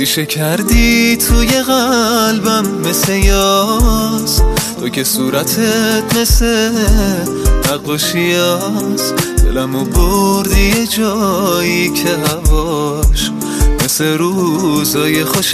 ریشه کردی توی قلبم مثل یاس، تو که صورتت مثل نقاشیاست. دلمو بردی یه جایی که هواش مثل روزای خوش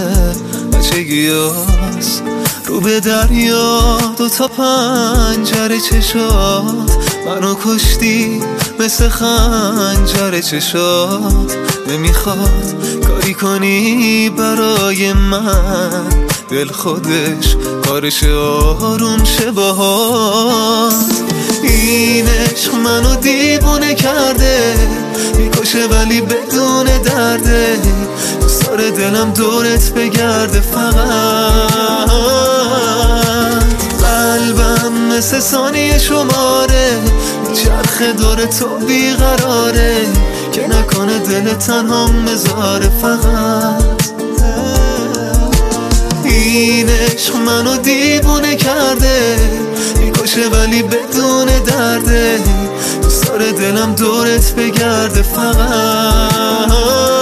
بچگیاست. رو به دریا دوتا پنجره چشات، منو کشتی مثل خنجر چشات. نمیخواد کاری کنی برای من، دل خودش کارش آروم شه باهات. این عشق منو دیوونه کرده، میکشه ولی بدون درده. دوست داره دلم دورت بگرده فقط. قلبم مثل ثانیه شماره، چرخ دور تو بیقراره، که نکنه دل تنها مزاره فقط. این عشق منو دیوونه کرده، میکشه ولی بدون درده. دوست داره دلم دورت بگرده فقط.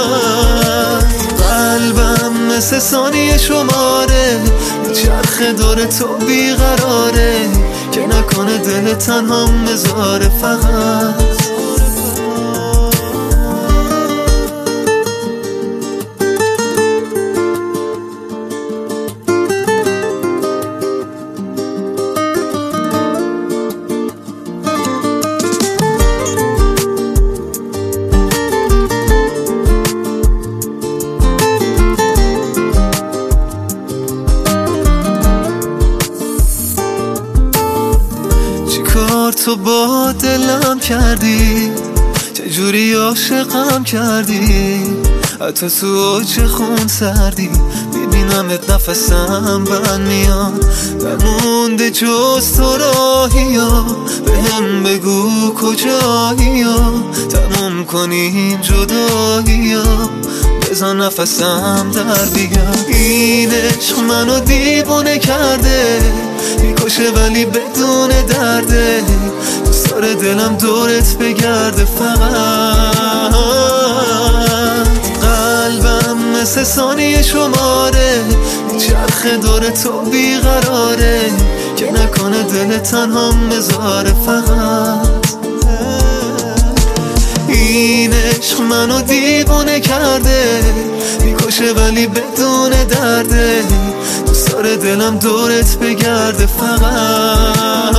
قلبم مثل ثانیه شماره، چرخ دور تو بیقراره، که نکنه دل تنها مزاره فقط. تو با دلم کردی، چجوری عاشقم کردی، حتی تو چه خون سردی. میبینمت نفسم بند میاد، نمونده جز تو راهی ها. بهم بگو کجایی ها، تموم کنیم جدایی ها. بذار نفسم در بیاد. این عشق منو دیوونه کرده، میکشه ولی بدون درده. دوست داره دلم دورت بگرده فقط. قلبم مثل ثانیه شماره، چرخ دور تو بیقراره، که نکنه دل تنها مزاره فقط. این عشق منو دیوونه کرده، میکشه ولی بدون درده. دوست داره دلم دورت بگرده فقط.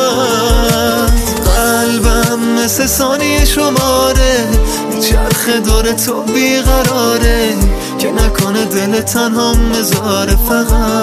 قلبم مثل ثانیه شماره، چرخ دور تو بیقراره، که نکنه دل تنها مزاره فقط.